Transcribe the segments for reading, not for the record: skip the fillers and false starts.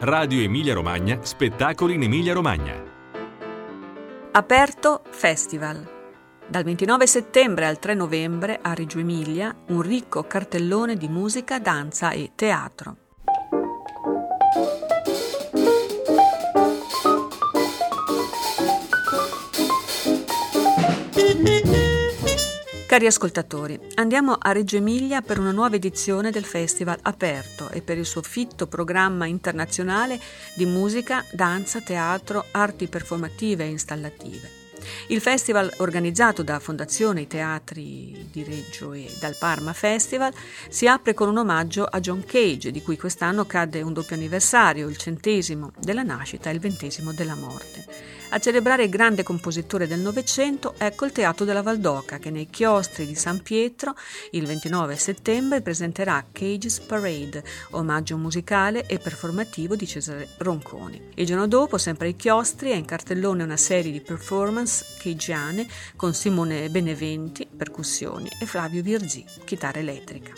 Radio Emilia Romagna, spettacoli in Emilia Romagna. Aperto Festival. Dal 29 settembre al 3 novembre a Reggio Emilia un ricco cartellone di musica, danza e teatro. Cari ascoltatori, andiamo a Reggio Emilia per una nuova edizione del Festival Aperto e per il suo fitto programma internazionale di musica, danza, teatro, arti performative e installative. Il festival, organizzato da Fondazione I Teatri di Reggio e dal Parma Festival, si apre con un omaggio a John Cage, di cui quest'anno cadde un doppio anniversario, il 100° della nascita e il 20° della morte. A celebrare il grande compositore del Novecento, ecco il Teatro della Valdoca, che nei chiostri di San Pietro il 29 settembre presenterà Cage's Parade, omaggio musicale e performativo di Cesare Ronconi. Il giorno dopo, sempre ai chiostri, è in cartellone una serie di performance cagiane con Simone Beneventi, percussioni, e Flavio Virzì, chitarra elettrica.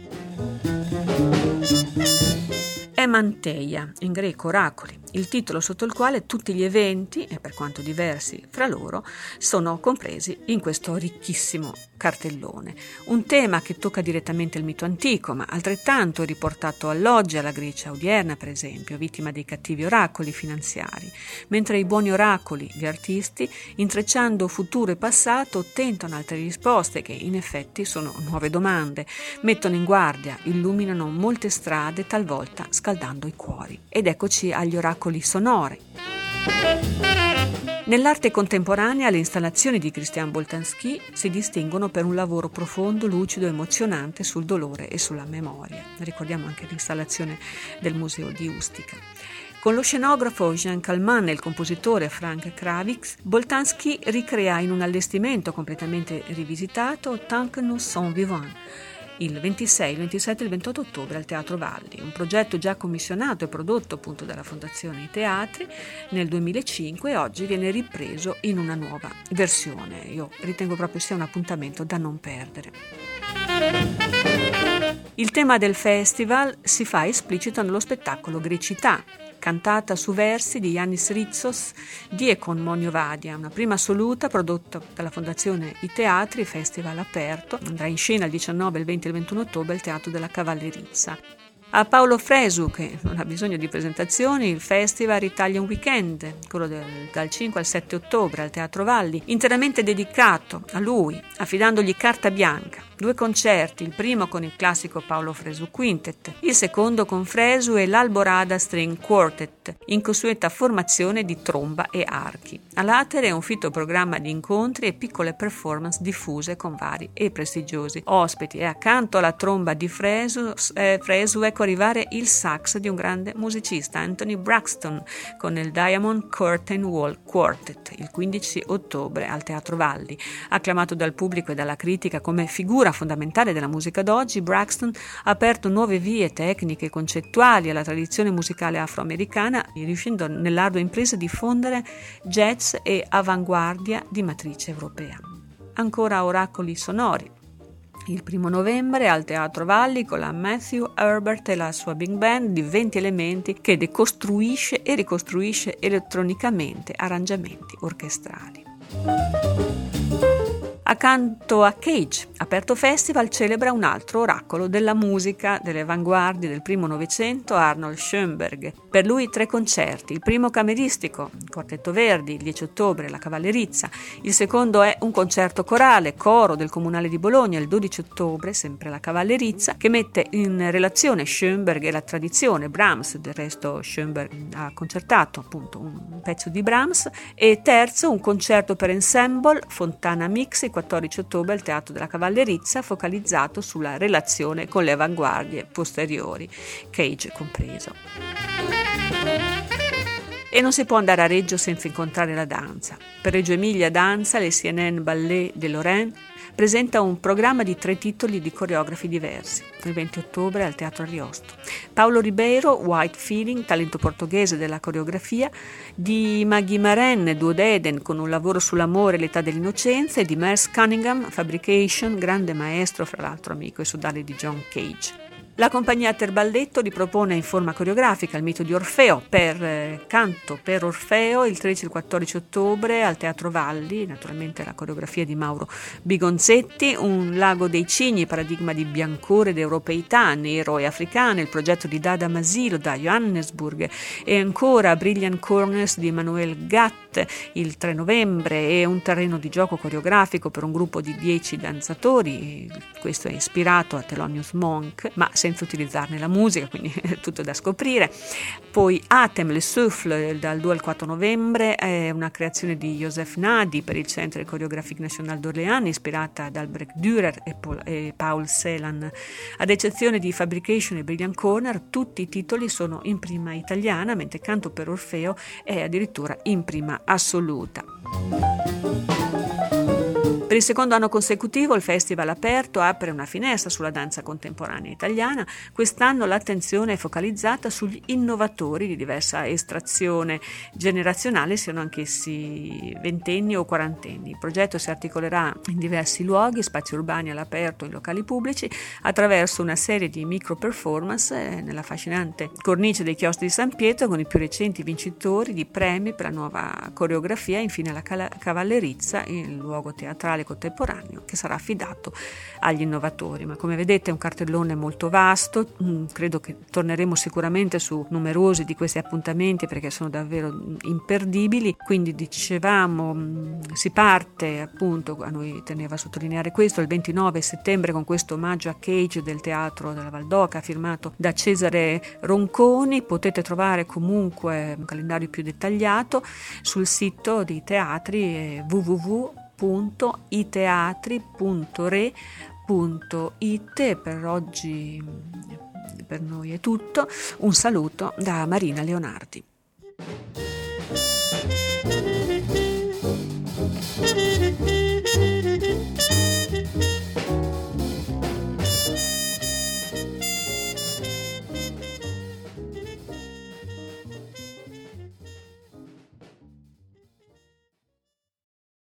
Emanteia, in greco oracoli, il titolo sotto il quale tutti gli eventi, e per quanto diversi fra loro, sono compresi in questo ricchissimo cartellone. Un tema che tocca direttamente il mito antico, ma altrettanto è riportato all'oggi, alla Grecia odierna per esempio, vittima dei cattivi oracoli finanziari, mentre i buoni oracoli, gli artisti, intrecciando futuro e passato, tentano altre risposte che in effetti sono nuove domande, mettono in guardia, illuminano molte strade, talvolta scaldando i cuori. Ed eccoci agli oracoli sonori. Nell'arte contemporanea le installazioni di Christian Boltanski si distinguono per un lavoro profondo, lucido, emozionante sul dolore e sulla memoria. Ricordiamo anche l'installazione del Museo di Ustica. Con lo scenografo Jean Calment e il compositore Frank Kravitz, Boltanski ricrea in un allestimento completamente rivisitato Tant que nous sommes vivants, il 26, il 27 e il 28 ottobre al Teatro Valli, un progetto già commissionato e prodotto appunto dalla Fondazione I Teatri nel 2005 e oggi viene ripreso in una nuova versione. Io ritengo proprio sia un appuntamento da non perdere. Il tema del festival si fa esplicito nello spettacolo Grecità, cantata su versi di Yannis Ritsos, Diekon Monio Vadia, una prima assoluta prodotta dalla Fondazione I Teatri, Festival Aperto, andrà in scena il 19, il 20 e il 21 ottobre al Teatro della Cavallerizza. A Paolo Fresu, che non ha bisogno di presentazioni, il Festival Italian Weekend, quello dal 5 al 7 ottobre al Teatro Valli, interamente dedicato a lui, affidandogli carta bianca. 2 concerti, il primo con il classico Paolo Fresu Quintet, il secondo con Fresu e l'Alborada String Quartet, in consueta formazione di tromba e archi. All'Atere un fitto programma di incontri e piccole performance diffuse con vari e prestigiosi ospiti, e accanto alla tromba di Fresu ecco arrivare il sax di un grande musicista, Anthony Braxton, con il Diamond Curtain Wall Quartet, il 15 ottobre al Teatro Valli. Acclamato dal pubblico e dalla critica come figura fondamentale della musica d'oggi, Braxton ha aperto nuove vie tecniche e concettuali alla tradizione musicale afroamericana, riuscendo nell'ardua impresa di fondere jazz e avanguardia di matrice europea. Ancora oracoli sonori. Il 1 novembre al Teatro Valli con la Matthew Herbert e la sua big band di 20 elementi che decostruisce e ricostruisce elettronicamente arrangiamenti orchestrali. Accanto a Cage, Aperto Festival celebra un altro oracolo della musica delle avanguardie del primo Novecento, Arnold Schoenberg. Per lui 3 concerti, il primo cameristico, il Quartetto Verdi, il 10 ottobre, la Cavallerizza, il secondo è un concerto corale, coro del Comunale di Bologna, il 12 ottobre, sempre la Cavallerizza, che mette in relazione Schoenberg e la tradizione Brahms, del resto Schoenberg ha concertato appunto un pezzo di Brahms, e terzo un concerto per ensemble, Fontana Mix, il 14 ottobre al Teatro della Cavallerizza, focalizzato sulla relazione con le avanguardie posteriori, Cage compreso. E non si può andare a Reggio senza incontrare la danza. Per Reggio Emilia Danza, le CNN Ballet de Lorraine presenta un programma di 3 titoli di coreografi diversi, il 20 ottobre al Teatro Ariosto. Paolo Ribeiro, White Feeling, talento portoghese della coreografia, di Maggie Maren, Duodeden, con un lavoro sull'amore e l'età dell'innocenza, e di Merce Cunningham, Fabrication, grande maestro, fra l'altro amico e sodale di John Cage. La compagnia Terballetto ripropone in forma coreografica il mito di Orfeo per canto per Orfeo il 13 e il 14 ottobre al Teatro Valli, naturalmente la coreografia di Mauro Bigonzetti, un Lago dei Cigni, paradigma di biancore ed europeità, nero e africano, il progetto di Dada Masilo da Johannesburg e ancora Brilliant Corners di Emmanuel Gatt il 3 novembre e un terreno di gioco coreografico per un gruppo di 10 danzatori, questo è ispirato a Thelonious Monk, ma senza utilizzarne la musica, quindi è tutto da scoprire. Poi Atem, le Souffle dal 2 al 4 novembre è una creazione di Joseph Nadi per il Centre Chorégraphique National d'Orléans, ispirata da Albrecht Dürer e Paul Celan. Ad eccezione di Fabrication e Brilliant Corner, tutti i titoli sono in prima italiana, mentre Canto per Orfeo è addirittura in prima assoluta. Per il secondo anno consecutivo il Festival Aperto apre una finestra sulla danza contemporanea italiana. Quest'anno l'attenzione è focalizzata sugli innovatori di diversa estrazione generazionale, siano anch'essi ventenni o quarantenni. Il progetto si articolerà in diversi luoghi, spazi urbani all'aperto e in locali pubblici, attraverso una serie di micro performance nell'affascinante cornice dei chiostri di San Pietro, con i più recenti vincitori di premi per la nuova coreografia, e infine la Cavallerizza, il luogo teatrale contemporaneo che sarà affidato agli innovatori. Ma come vedete è un cartellone molto vasto, credo che torneremo sicuramente su numerosi di questi appuntamenti perché sono davvero imperdibili. Quindi dicevamo si parte, appunto, a noi teneva a sottolineare questo, il 29 settembre con questo omaggio a Cage del Teatro della Valdoca firmato da Cesare Ronconi. Potete trovare comunque un calendario più dettagliato sul sito dei teatri www.iteatri.re.it. Per oggi per noi è tutto. Un saluto da Marina Leonardi.